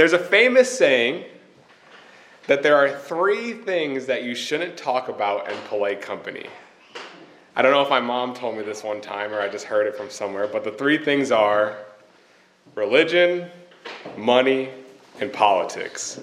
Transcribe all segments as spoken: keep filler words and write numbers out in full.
There's a famous saying that there are three things that you shouldn't talk about in polite company. I don't know if my mom told me this one time or I just heard it from somewhere, but the three things are religion, money, and politics.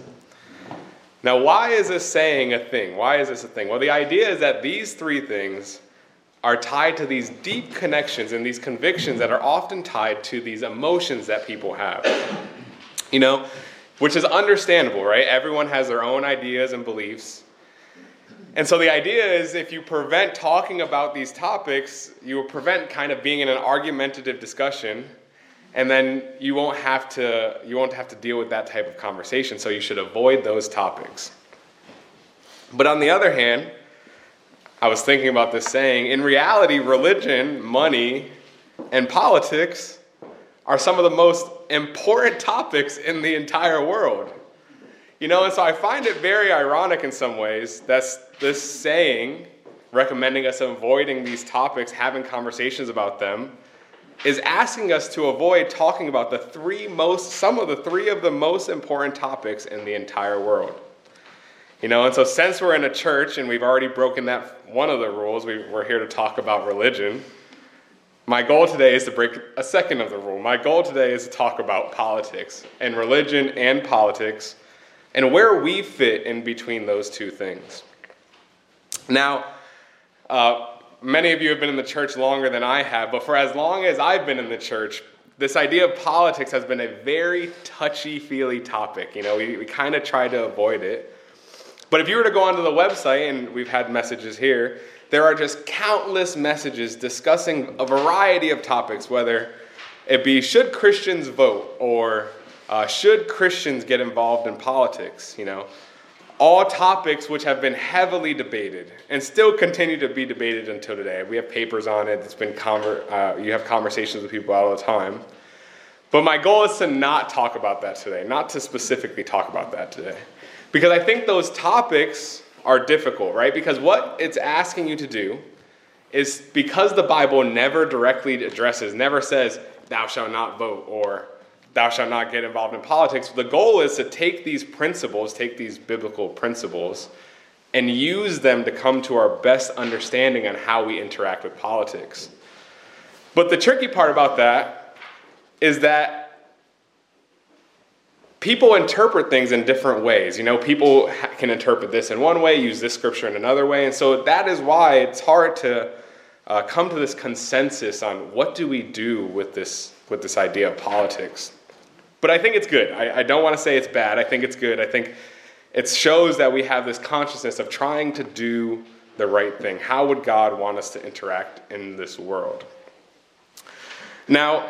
Now, why is this saying a thing? Why is this a thing? Well, the idea is that these three things are tied to these deep connections and these convictions that are often tied to these emotions that people have. You know, which is understandable, right? Everyone has their own ideas and beliefs. And so the idea is if you prevent talking about these topics, you will prevent kind of being in an argumentative discussion, and then you won't have to you won't have to deal with that type of conversation. So you should avoid those topics. But on the other hand, I was thinking about this saying, in reality, religion, money, and politics are some of the most important topics in the entire world. You know, and so I find it very ironic in some ways that this saying, recommending us avoiding these topics, having conversations about them, is asking us to avoid talking about the three most, some of the three of the most important topics in the entire world. You know, and so since we're in a church and we've already broken that one of the rules, we, we're here to talk about religion. My goal today is to break a second of the rule. My goal today is to talk about politics and religion and politics and where we fit in between those two things. Now, uh, many of you have been in the church longer than I have, but for as long as I've been in the church, this idea of politics has been a very touchy-feely topic. You know, we, we kind of try to avoid it. But if you were to go onto the website, and we've had messages here, there are just countless messages discussing a variety of topics, whether it be should Christians vote or uh, should Christians get involved in politics, you know. All topics which have been heavily debated and still continue to be debated until today. We have papers on it. It's been conver- uh, you have conversations with people all the time. But my goal is to not talk about that today, not to specifically talk about that today. Because I think those topics are difficult, right? Because what it's asking you to do is, because the Bible never directly addresses, never says, thou shalt not vote or thou shalt not get involved in politics. The goal is to take these principles, take these biblical principles, and use them to come to our best understanding on how we interact with politics. But the tricky part about that is that people interpret things in different ways. You know, people ha- can interpret this in one way, use this scripture in another way. And so that is why it's hard to uh, come to this consensus on what do we do with this with this idea of politics. But I think it's good. I, I don't want to say it's bad. I think it's good. I think it shows that we have this consciousness of trying to do the right thing. How would God want us to interact in this world? Now,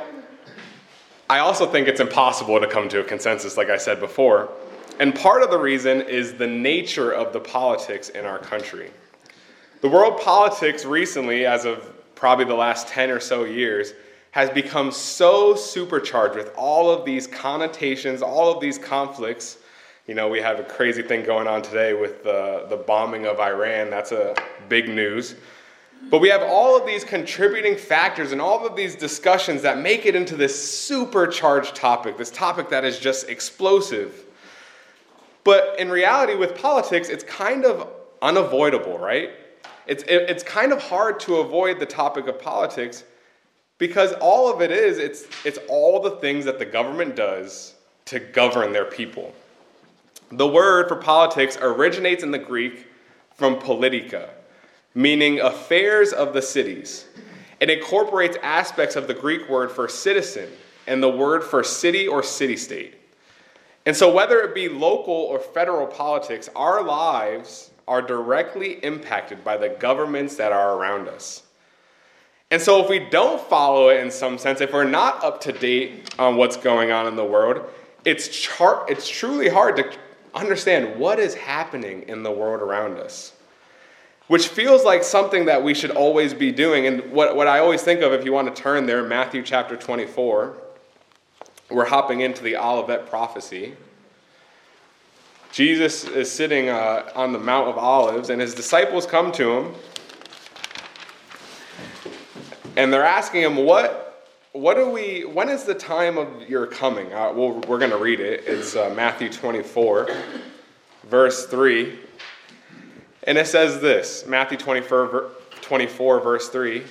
I also think it's impossible to come to a consensus, like I said before. And part of the reason is the nature of the politics in our country. The world politics recently, as of probably the last ten or so years, has become so supercharged with all of these connotations, all of these conflicts. You know, we have a crazy thing going on today with the, the bombing of Iran. That's a big news. But we have all of these contributing factors and all of these discussions that make it into this supercharged topic, this topic that is just explosive. But in reality, with politics, it's kind of unavoidable, right? It's, it, it's kind of hard to avoid the topic of politics because all of it is, it's, it's all the things that the government does to govern their people. The word for politics originates in the Greek from politica, meaning affairs of the cities. It incorporates aspects of the Greek word for citizen and the word for city or city-state. And so whether it be local or federal politics, our lives are directly impacted by the governments that are around us. And so if we don't follow it in some sense, if we're not up to date on what's going on in the world, it's char- it's truly hard to understand what is happening in the world around us. Which feels like something that we should always be doing. And what, what I always think of, if you want to turn there, Matthew chapter twenty-four, we're hopping into the Olivet prophecy. Jesus is sitting uh, on the Mount of Olives, and his disciples come to him, and they're asking him, what, what do we, when is the time of your coming? Uh, well, we're going to read it. It's uh, Matthew twenty-four, verse three. And it says this, Matthew twenty-four, twenty-four, verse three.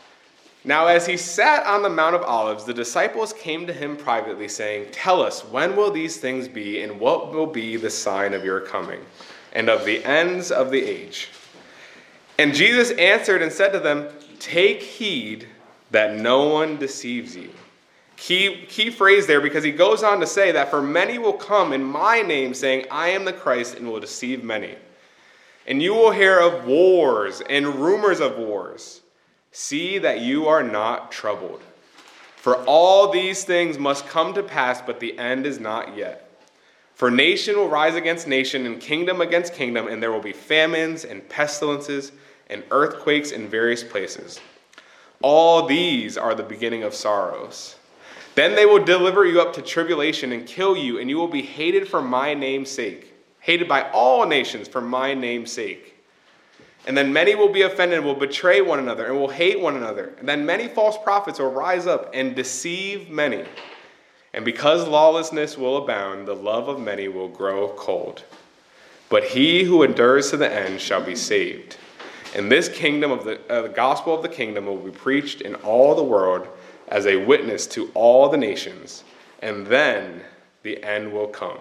Now as he sat on the Mount of Olives, the disciples came to him privately, saying, "Tell us, when will these things be, and what will be the sign of your coming, and of the ends of the age?" And Jesus answered and said to them, "Take heed that no one deceives you." Key, key phrase there, because he goes on to say that for many will come in my name, saying, "I am the Christ," and will deceive many. And you will hear of wars and rumors of wars. See that you are not troubled. For all these things must come to pass, but the end is not yet. For nation will rise against nation, and kingdom against kingdom, and there will be famines and pestilences and earthquakes in various places. All these are the beginning of sorrows. Then they will deliver you up to tribulation and kill you, and you will be hated for my name's sake. Hated by all nations for my name's sake. And then many will be offended and will betray one another and will hate one another. And then many false prophets will rise up and deceive many. And because lawlessness will abound, the love of many will grow cold. But he who endures to the end shall be saved. And this kingdom of the, uh, the gospel of the kingdom will be preached in all the world as a witness to all the nations. And then the end will come.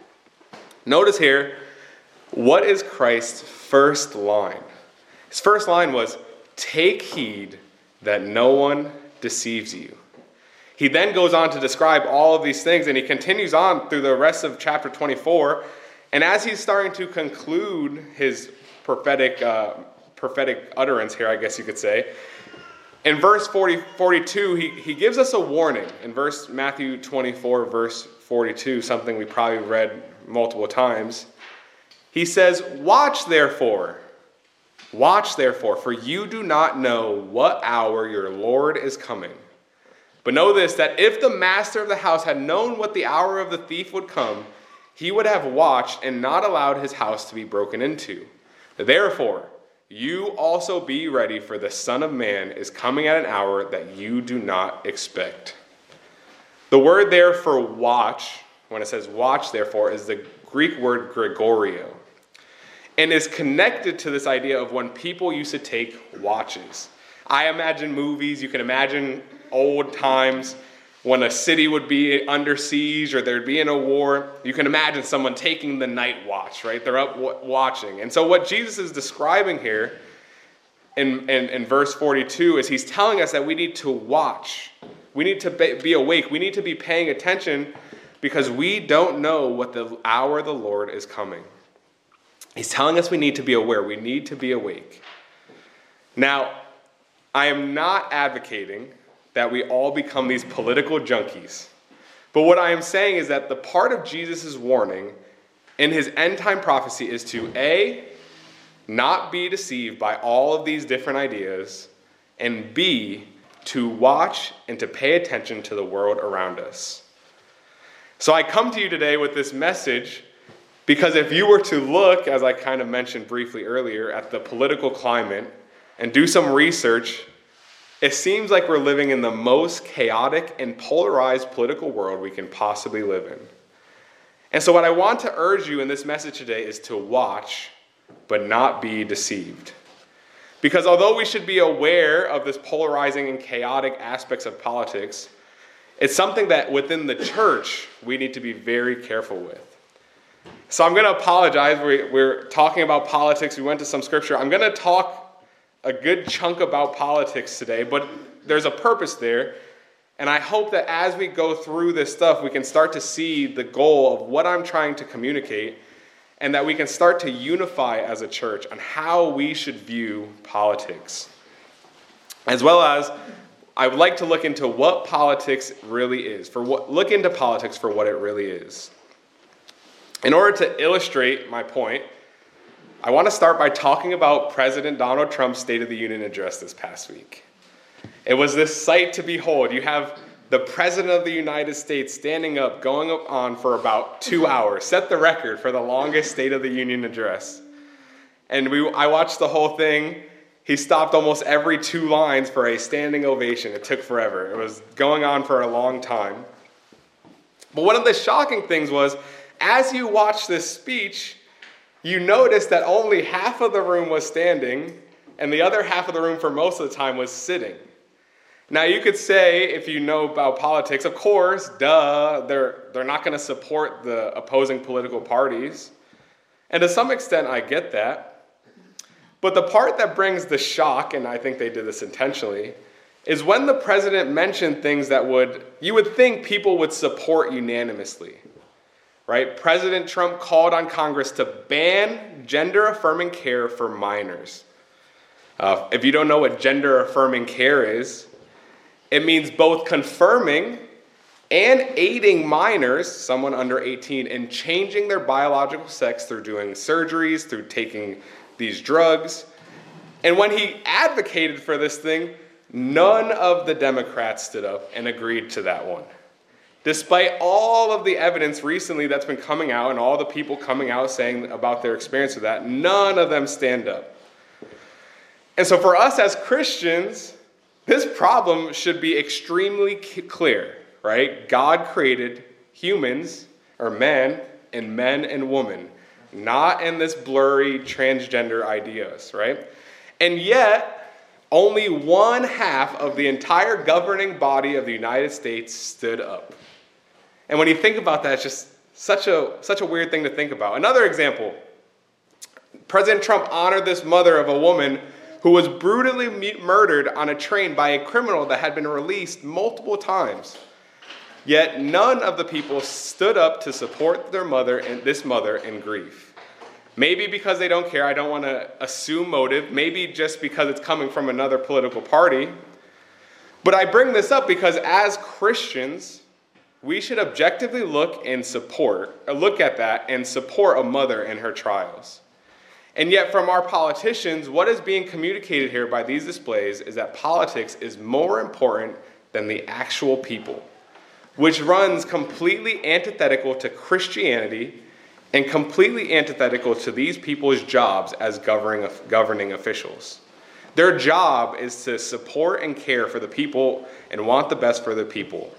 Notice here, what is Christ's first line? His first line was, "Take heed that no one deceives you." He then goes on to describe all of these things, and he continues on through the rest of chapter twenty-four. And as he's starting to conclude his prophetic uh, prophetic utterance here, I guess you could say, in verse forty, forty-two, he, he gives us a warning. In verse Matthew twenty-four, verse forty-two, something we probably read multiple times. He says, "Watch therefore, watch therefore, for you do not know what hour your Lord is coming. But know this, that if the master of the house had known what the hour of the thief would come, he would have watched and not allowed his house to be broken into. Therefore, you also be ready, for the Son of Man is coming at an hour that you do not expect." The word there for watch, when it says watch therefore, is the Greek word Gregoreo, and is connected to this idea of when people used to take watches. I imagine movies, you can imagine old times when a city would be under siege or there'd be in a war. You can imagine someone taking the night watch, right? They're up w- watching. And so what Jesus is describing here in, in, in verse forty-two is he's telling us that we need to watch. We need to be, be awake. We need to be paying attention because we don't know what the hour of the Lord is coming. He's telling us we need to be aware. We need to be awake. Now, I am not advocating that we all become these political junkies. But what I am saying is that the part of Jesus' warning in his end-time prophecy is to, A, not be deceived by all of these different ideas, and B, to watch and to pay attention to the world around us. So I come to you today with this message because if you were to look, as I kind of mentioned briefly earlier, at the political climate and do some research, it seems like we're living in the most chaotic and polarized political world we can possibly live in. And so what I want to urge you in this message today is to watch, but not be deceived. Because although we should be aware of this polarizing and chaotic aspects of politics, it's something that within the church we need to be very careful with. So I'm going to apologize. We're, we're talking about politics. We went to some scripture. I'm going to talk a good chunk about politics today, but there's a purpose there. And I hope that as we go through this stuff, we can start to see the goal of what I'm trying to communicate, and that we can start to unify as a church on how we should view politics. As well as, I would like to look into what politics really is, for what, look into politics for what it really is. In order to illustrate my point, I want to start by talking about President Donald Trump's State of the Union address this past week. It was this sight to behold. You have the President of the United States standing up, going up on for about two hours, set the record for the longest State of the Union address. And we, I watched the whole thing. He stopped almost every two lines for a standing ovation. It took forever. It was going on for a long time. But one of the shocking things was, as you watch this speech, you notice that only half of the room was standing, and the other half of the room for most of the time was sitting. Now, you could say, if you know about politics, of course, duh, they're, they're not going to support the opposing political parties. And to some extent, I get that. But the part that brings the shock, and I think they did this intentionally, is when the president mentioned things that would, you would think people would support unanimously. Right? President Trump called on Congress to ban gender-affirming care for minors. Uh, if you don't know what gender-affirming care is, it means both confirming and aiding minors, someone under eighteen, in changing their biological sex through doing surgeries, through taking these drugs. And when he advocated for this thing, none of the Democrats stood up and agreed to that one. Despite all of the evidence recently that's been coming out and all the people coming out saying about their experience with that, none of them stand up. And so for us as Christians, this problem should be extremely clear, right? God created humans, or men, in men and women, not in this blurry transgender ideas, right? And yet, only one half of the entire governing body of the United States stood up. And when you think about that, it's just such a, such a weird thing to think about. Another example, President Trump honored this mother of a woman who was brutally murdered on a train by a criminal that had been released multiple times. Yet none of the people stood up to support their mother and this mother in grief. Maybe because they don't care. I don't want to assume motive. Maybe just because it's coming from another political party. But I bring this up because as Christians, we should objectively look and support, look at that and support a mother in her trials. And yet from our politicians, what is being communicated here by these displays is that politics is more important than the actual people, which runs completely antithetical to Christianity and completely antithetical to these people's jobs as governing, governing officials. Their job is to support and care for the people and want the best for the people.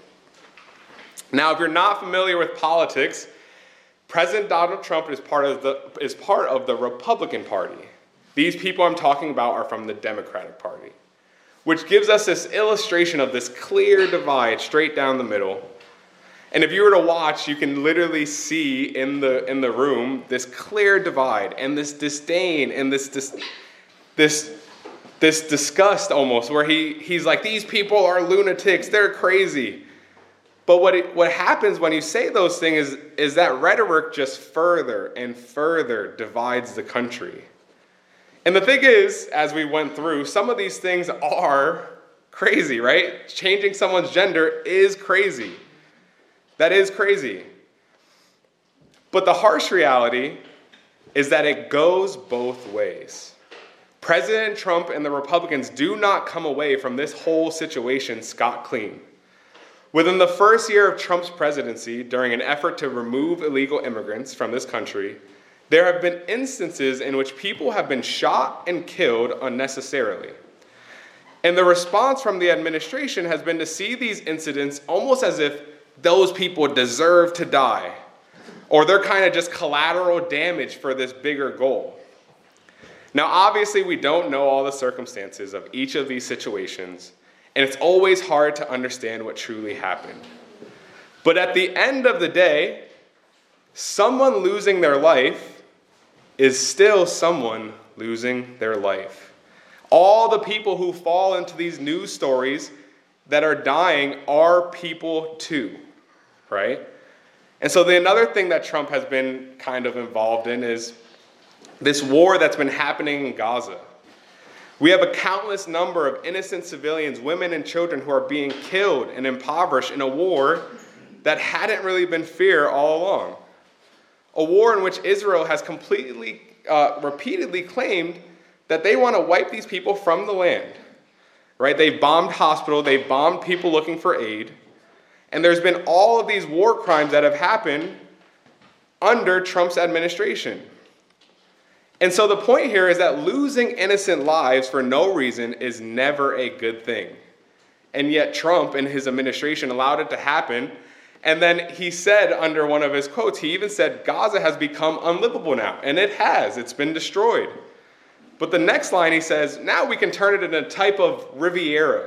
Now, if you're not familiar with politics, President Donald Trump is part of the is part of the Republican Party. These people I'm talking about are from the Democratic Party, which gives us this illustration of this clear divide straight down the middle. And if you were to watch, you can literally see in the in the room this clear divide and this disdain and this this this, this disgust almost, where he he's like, these people are lunatics, they're crazy. But what it, what happens when you say those things is, is that rhetoric just further and further divides the country. And the thing is, as we went through, some of these things are crazy, right? Changing someone's gender is crazy. That is crazy. But the harsh reality is that it goes both ways. President Trump and the Republicans do not come away from this whole situation scot-clean. Within the first year of Trump's presidency, during an effort to remove illegal immigrants from this country, there have been instances in which people have been shot and killed unnecessarily. And the response from the administration has been to see these incidents almost as if those people deserve to die, or they're kind of just collateral damage for this bigger goal. Now, obviously, we don't know all the circumstances of each of these situations, and it's always hard to understand what truly happened. But at the end of the day, someone losing their life is still someone losing their life. All the people who fall into these news stories that are dying are people too, right? And so the another thing that Trump has been kind of involved in is this war that's been happening in Gaza. We have a countless number of innocent civilians, women and children, who are being killed and impoverished in a war that hadn't really been feared all along. A war in which Israel has completely, uh, repeatedly claimed that they want to wipe these people from the land. Right? They've bombed hospitals, they've bombed people looking for aid, and there's been all of these war crimes that have happened under Trump's administration. And so the point here is that losing innocent lives for no reason is never a good thing. And yet Trump and his administration allowed it to happen. And then he said under one of his quotes, he even said, Gaza has become unlivable now. And it has. It's been destroyed. But the next line he says, now we can turn it into a type of Riviera.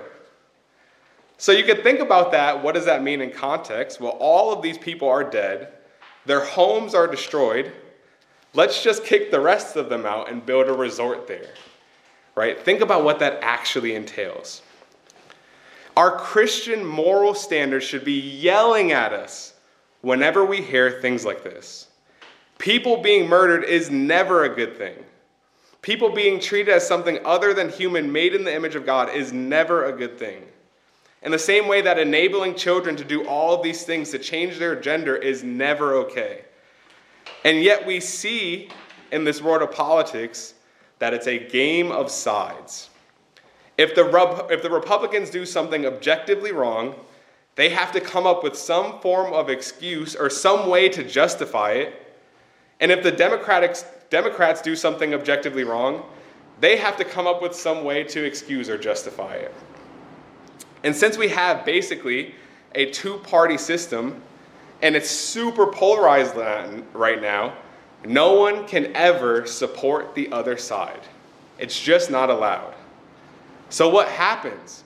So you could think about that. What does that mean in context? Well, all of these people are dead. Their homes are destroyed. Let's just kick the rest of them out and build a resort there. Right? Think about what that actually entails. Our Christian moral standards should be yelling at us whenever we hear things like this. People being murdered is never a good thing. People being treated as something other than human, made in the image of God, is never a good thing. In the same way that enabling children to do all of these things to change their gender is never okay. And yet we see in this world of politics that it's a game of sides. If the, if the Republicans do something objectively wrong, they have to come up with some form of excuse or some way to justify it. And if the Democratic, Democrats do something objectively wrong, they have to come up with some way to excuse or justify it. And since we have basically a two-party system, and it's super polarized right now, no one can ever support the other side. It's just not allowed. So what happens?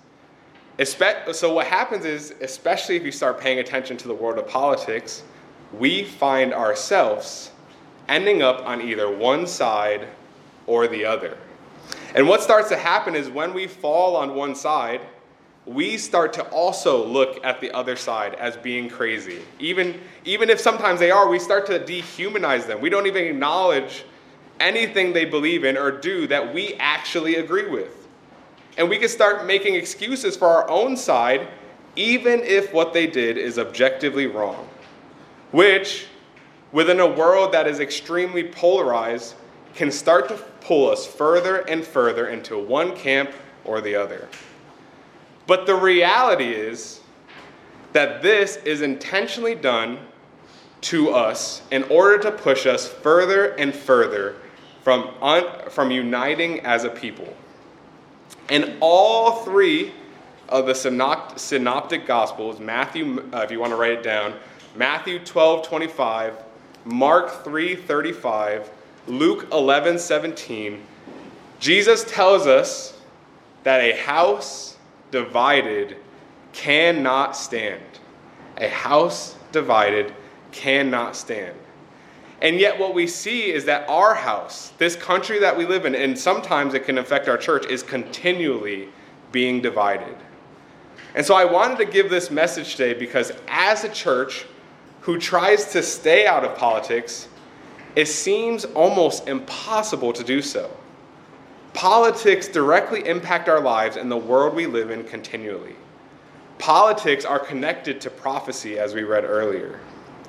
So what happens is, especially if you start paying attention to the world of politics, we find ourselves ending up on either one side or the other. And what starts to happen is when we fall on one side, we start to also look at the other side as being crazy. Even, even if sometimes they are, we start to dehumanize them. We don't even acknowledge anything they believe in or do that we actually agree with. And we can start making excuses for our own side, even if what they did is objectively wrong. Which, within a world that is extremely polarized, can start to pull us further and further into one camp or the other. But the reality is that this is intentionally done to us in order to push us further and further from, un- from uniting as a people. And all three of the synopt- synoptic gospels, Matthew, uh, if you want to write it down, Matthew twelve twenty-five, Mark three thirty-five, Luke eleven seventeen, Jesus tells us that a house divided cannot stand. A house divided cannot stand. And yet what we see is that our house, this country that we live in, and sometimes it can affect our church, is continually being divided. And so I wanted to give this message today because as a church who tries to stay out of politics, it seems almost impossible to do so. Politics directly impact our lives and the world we live in continually. Politics are connected to prophecy, as we read earlier.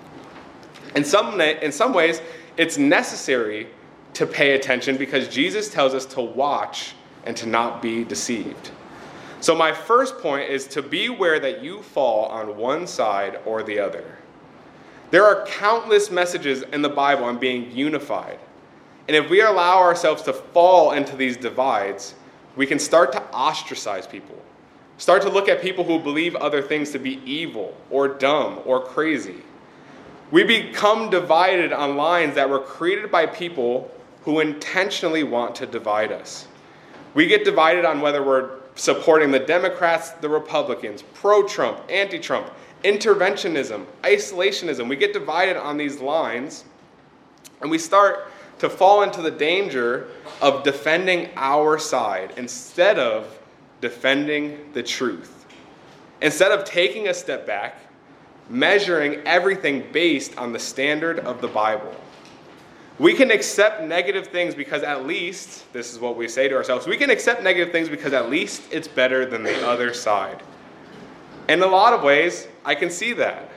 In some, in some ways, it's necessary to pay attention because Jesus tells us to watch and to not be deceived. So my first point is to be aware that you fall on one side or the other. There are countless messages in the Bible on being unified. And if we allow ourselves to fall into these divides, we can start to ostracize people. Start to look at people who believe other things to be evil or dumb or crazy. We become divided on lines that were created by people who intentionally want to divide us. We get divided on whether we're supporting the Democrats, the Republicans, pro-Trump, anti-Trump, interventionism, isolationism. We get divided on these lines, and we start to fall into the danger of defending our side instead of defending the truth. Instead of taking a step back, measuring everything based on the standard of the Bible. We can accept negative things because at least, this is what we say to ourselves, we can accept negative things because at least it's better than the other side. In a lot of ways, I can see that.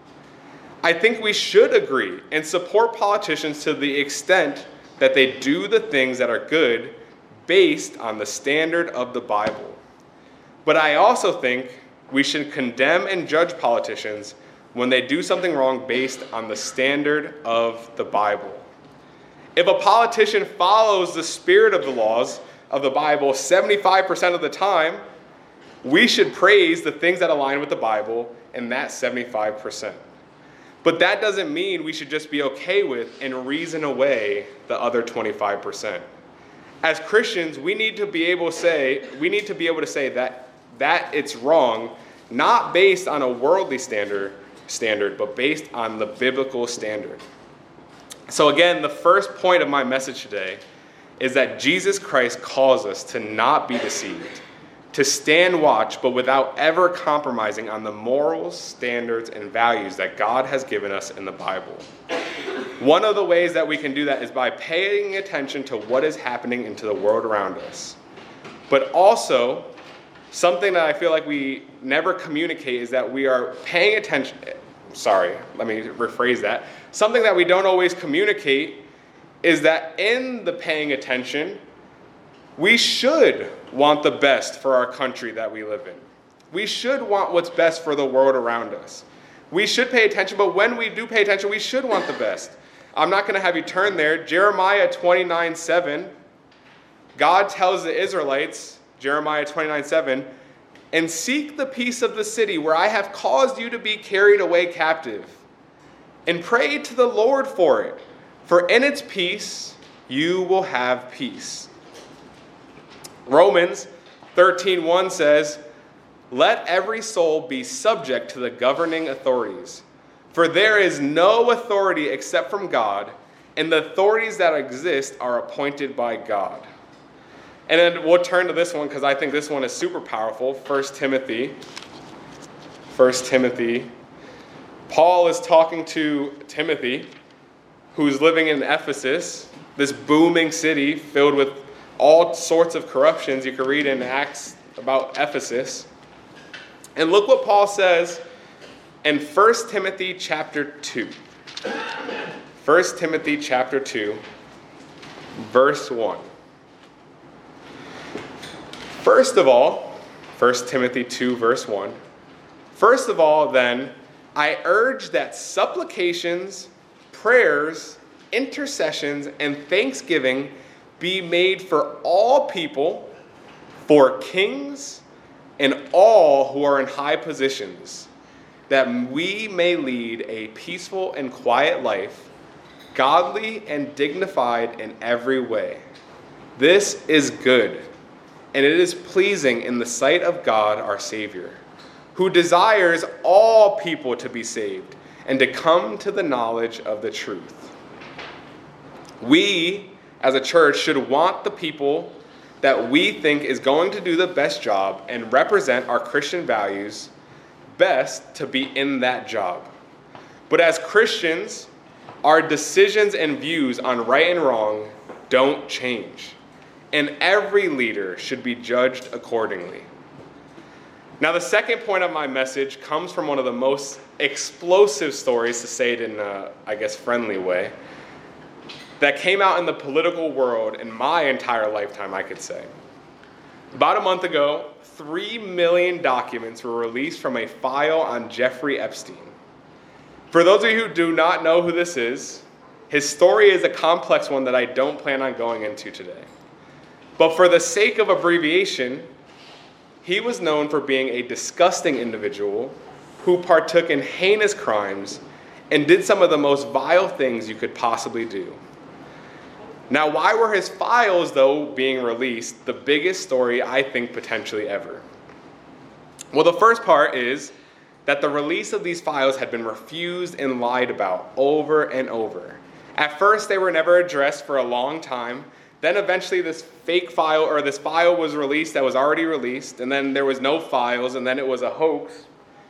I think we should agree and support politicians to the extent that they do the things that are good based on the standard of the Bible. But I also think we should condemn and judge politicians when they do something wrong based on the standard of the Bible. If a politician follows the spirit of the laws of the Bible seventy-five percent of the time, we should praise the things that align with the Bible in that seventy-five percent. But that doesn't mean we should just be okay with and reason away the other twenty-five percent. As Christians, we need to be able to say, we need to be able to say that that it's wrong, not based on a worldly standard, standard, but based on the biblical standard. So again, the first point of my message today is that Jesus Christ calls us to not be deceived, to stand watch, but without ever compromising on the morals, standards, and values that God has given us in the Bible. One of the ways that we can do that is by paying attention to what is happening into the world around us. But also, something that I feel like we never communicate is that we are paying attention. Sorry, let me rephrase that. Something that we don't always communicate is that in the paying attention, we should want the best for our country that we live in. We should want what's best for the world around us. We should pay attention, but when we do pay attention, we should want the best. I'm not going to have you turn there. Jeremiah twenty-nine seven, God tells the Israelites, Jeremiah twenty-nine seven, and seek the peace of the city where I have caused you to be carried away captive, and pray to the Lord for it, for in its peace you will have peace. Romans thirteen one says, let every soul be subject to the governing authorities, for there is no authority except from God, and the authorities that exist are appointed by God. And then we'll turn to this one because I think this one is super powerful. First Timothy. First Timothy. Paul is talking to Timothy, who's living in Ephesus, this booming city filled with all sorts of corruptions. You can read in Acts about Ephesus. And look what Paul says in First Timothy chapter two. First Timothy chapter two, verse one. First of all, First Timothy two, verse one. First of all, then, I urge that supplications, prayers, intercessions, and thanksgiving be made for all people, for kings, and all who are in high positions, that we may lead a peaceful and quiet life, godly and dignified in every way. This is good, and it is pleasing in the sight of God our Savior, who desires all people to be saved and to come to the knowledge of the truth. We, as a church, should want the people that we think is going to do the best job and represent our Christian values best to be in that job. But as Christians, our decisions and views on right and wrong don't change, and every leader should be judged accordingly. Now, the second point of my message comes from one of the most explosive stories, to say it in a, I guess, friendly way, that came out in the political world in my entire lifetime, I could say. About a month ago, three million documents were released from a file on Jeffrey Epstein. For those of you who do not know who this is, his story is a complex one that I don't plan on going into today. But for the sake of abbreviation, he was known for being a disgusting individual who partook in heinous crimes and did some of the most vile things you could possibly do. Now, why were his files, though, being released the biggest story, I think, potentially ever? Well, the first part is that the release of these files had been refused and lied about over and over. At first, they were never addressed for a long time. Then eventually this fake file, or this file was released that was already released, and then there was no files, and then it was a hoax.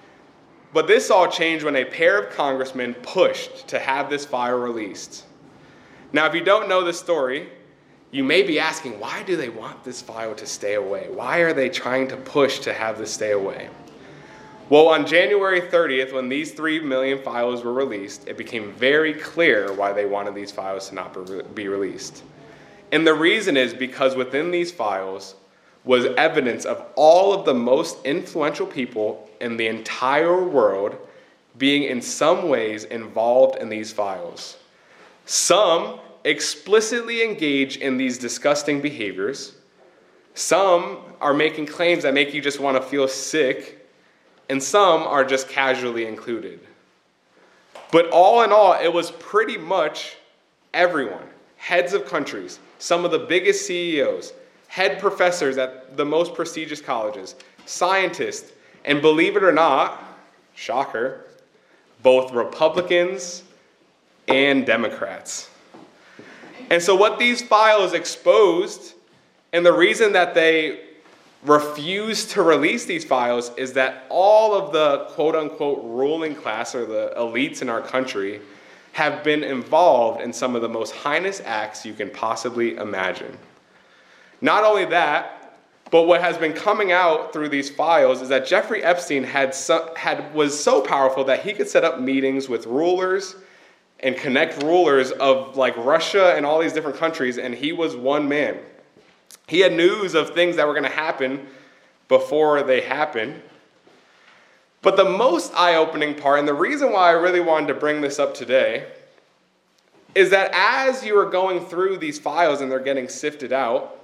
But this all changed when a pair of congressmen pushed to have this file released. Now, if you don't know the story, you may be asking, why do they want this file to stay away? Why are they trying to push to have this stay away? Well, on January thirtieth, when these three million files were released, it became very clear why they wanted these files to not be released. And the reason is because within these files was evidence of all of the most influential people in the entire world being in some ways involved in these files. Some explicitly engage in these disgusting behaviors. Some are making claims that make you just want to feel sick, and some are just casually included. But all in all, it was pretty much everyone, heads of countries, some of the biggest C E Os, head professors at the most prestigious colleges, scientists, and believe it or not, shocker, both Republicans and Democrats. And so what these files exposed, and the reason that they refused to release these files, is that all of the quote-unquote ruling class, or the elites in our country, have been involved in some of the most heinous acts you can possibly imagine. Not only that, but what has been coming out through these files is that Jeffrey Epstein had, so, had was so powerful that he could set up meetings with rulers and connect rulers of like Russia and all these different countries, and he was one man. He had news of things that were going to happen before they happened. But the most eye-opening part, and the reason why I really wanted to bring this up today, is that as you are going through these files and they're getting sifted out,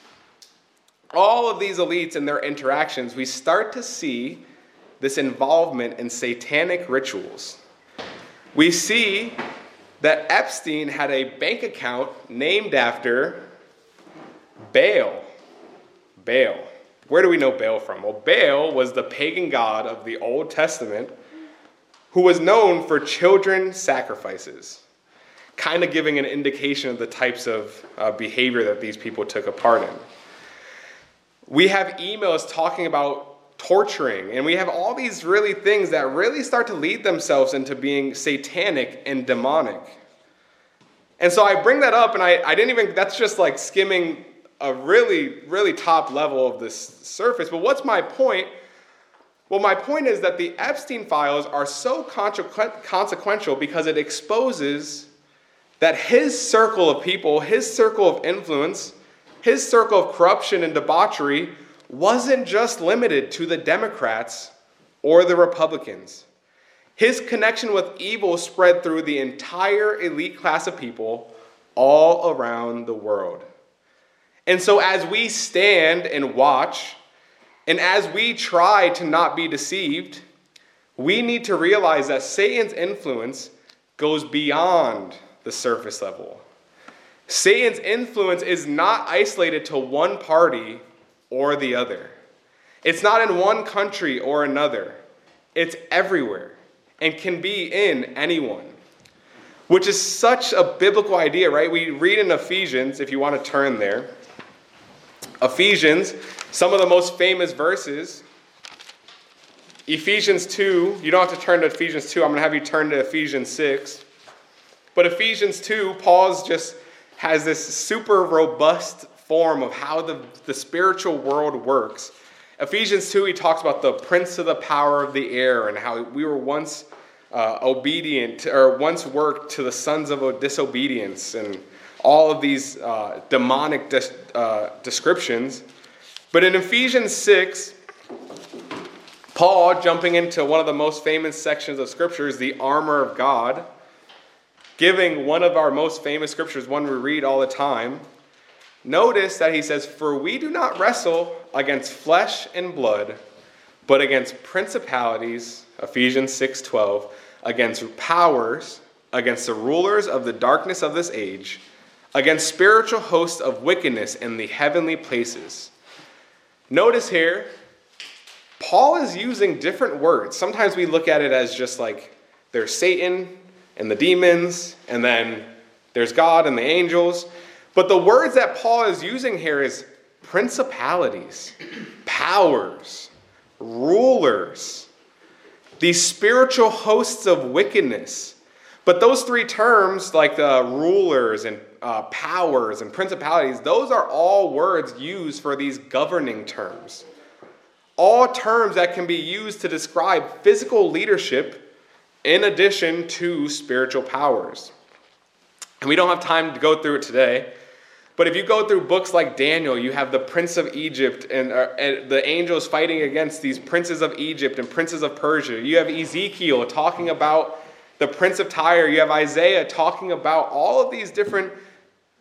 all of these elites and their interactions, we start to see this involvement in satanic rituals. We see that Epstein had a bank account named after Baal. Baal. Where do we know Baal from? Well, Baal was the pagan god of the Old Testament who was known for children sacrifices, kind of giving an indication of the types of uh, behavior that these people took a part in. We have emails talking about torturing, and we have all these really things that really start to lead themselves into being satanic and demonic. And so I bring that up, and I, I didn't even, that's just like skimming a really, really top level of this surface. But what's my point? Well, my point is that the Epstein files are so consequ- consequential because it exposes that his circle of people, his circle of influence, his circle of corruption and debauchery wasn't just limited to the Democrats or the Republicans. His connection with evil spread through the entire elite class of people all around the world. And so as we stand and watch, and as we try to not be deceived, we need to realize that Satan's influence goes beyond the surface level. Satan's influence is not isolated to one party or the other. It's not in one country or another. It's everywhere and can be in anyone, which is such a biblical idea, right? We read in Ephesians, if you want to turn there, Ephesians, some of the most famous verses. Ephesians two, you don't have to turn to Ephesians two, I'm going to have you turn to Ephesians six. But Ephesians two, Paul's just has this super robust form of how the, the spiritual world works. Ephesians two, he talks about the prince of the power of the air and how we were once uh, obedient, or once worked to the sons of disobedience, and all of these uh, demonic des- uh, descriptions. But in Ephesians six, Paul, jumping into one of the most famous sections of scriptures, the armor of God, giving one of our most famous scriptures, one we read all the time, notice that he says, "For we do not wrestle against flesh and blood, but against principalities," Ephesians six twelve, "against powers, against the rulers of the darkness of this age, against spiritual hosts of wickedness in the heavenly places." Notice here, Paul is using different words. Sometimes we look at it as just like there's Satan and the demons, and then there's God and the angels. But the words that Paul is using here is principalities, powers, rulers, these spiritual hosts of wickedness. But those three terms, like the rulers and uh, powers and principalities, those are all words used for these governing terms. All terms that can be used to describe physical leadership in addition to spiritual powers. And we don't have time to go through it today. But if you go through books like Daniel, you have the Prince of Egypt and, uh, and the angels fighting against these princes of Egypt and princes of Persia. You have Ezekiel talking about the Prince of Tyre. You have Isaiah talking about all of these different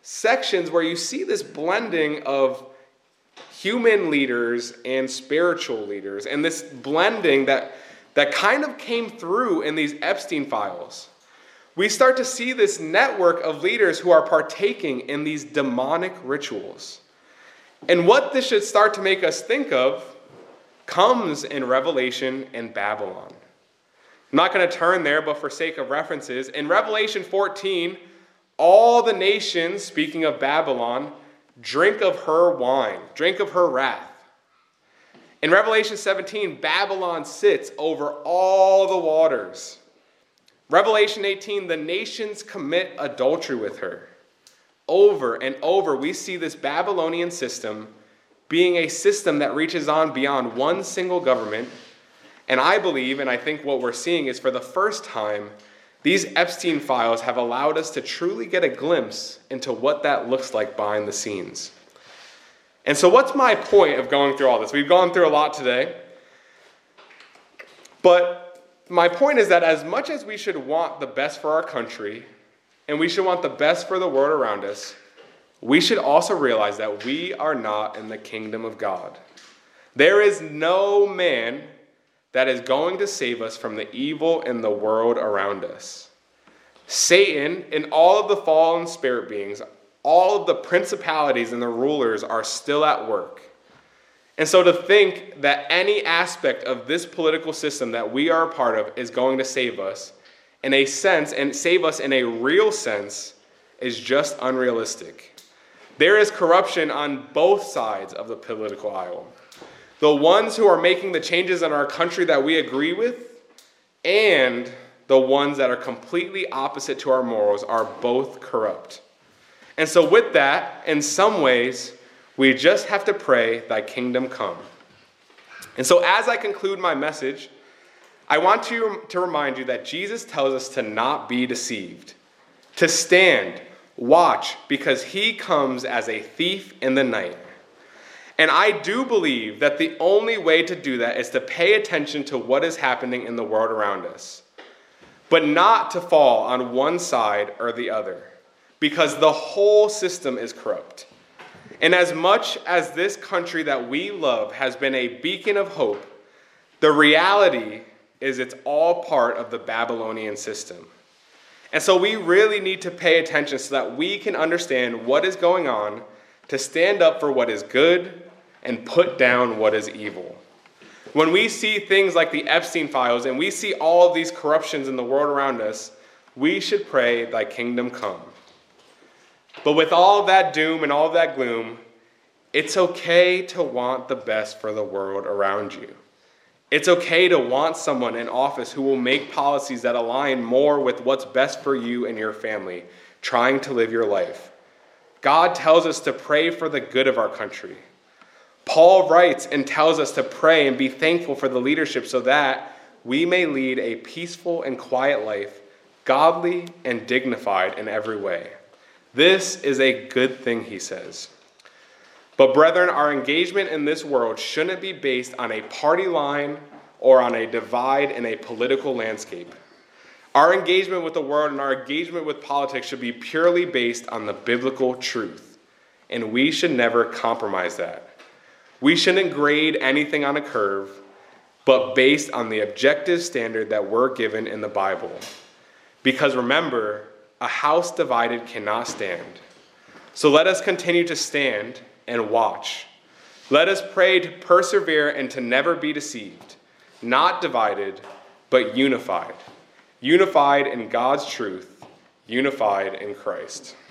sections where you see this blending of human leaders and spiritual leaders, and this blending that, that kind of came through in these Epstein files. We start to see this network of leaders who are partaking in these demonic rituals. And what this should start to make us think of comes in Revelation and Babylon. I'm not going to turn there, but for sake of references, in Revelation fourteen, all the nations, speaking of Babylon, drink of her wine, drink of her wrath. In Revelation seventeen, Babylon sits over all the waters. Revelation eighteen, the nations commit adultery with her. Over and over, we see this Babylonian system being a system that reaches on beyond one single government. And I believe, and I think what we're seeing is for the first time, these Epstein files have allowed us to truly get a glimpse into what that looks like behind the scenes. And so what's my point of going through all this? We've gone through a lot today. But my point is that as much as we should want the best for our country, and we should want the best for the world around us, we should also realize that we are not in the kingdom of God. There is no man that is going to save us from the evil in the world around us. Satan and all of the fallen spirit beings, all of the principalities and the rulers are still at work. And so to think that any aspect of this political system that we are a part of is going to save us in a sense, and save us in a real sense, is just unrealistic. There is corruption on both sides of the political aisle. The ones who are making the changes in our country that we agree with, and the ones that are completely opposite to our morals are both corrupt. And so with that, in some ways, we just have to pray, thy kingdom come. And so as I conclude my message, I want to, to remind you that Jesus tells us to not be deceived, to stand, watch, because he comes as a thief in the night. And I do believe that the only way to do that is to pay attention to what is happening in the world around us, but not to fall on one side or the other, because the whole system is corrupt. And as much as this country that we love has been a beacon of hope, the reality is it's all part of the Babylonian system. And so we really need to pay attention so that we can understand what is going on, to stand up for what is good and put down what is evil. When we see things like the Epstein files and we see all of these corruptions in the world around us, we should pray, thy kingdom come. But with all of that doom and all of that gloom, it's okay to want the best for the world around you. It's okay to want someone in office who will make policies that align more with what's best for you and your family, trying to live your life. God tells us to pray for the good of our country. Paul writes and tells us to pray and be thankful for the leadership so that we may lead a peaceful and quiet life, godly and dignified in every way. This is a good thing, he says. But brethren, our engagement in this world shouldn't be based on a party line or on a divide in a political landscape. Our engagement with the world and our engagement with politics should be purely based on the biblical truth, and we should never compromise that. We shouldn't grade anything on a curve, but based on the objective standard that we're given in the Bible. Because remember, a house divided cannot stand. So let us continue to stand and watch. Let us pray to persevere and to never be deceived, not divided, but unified. Unified in God's truth, unified in Christ.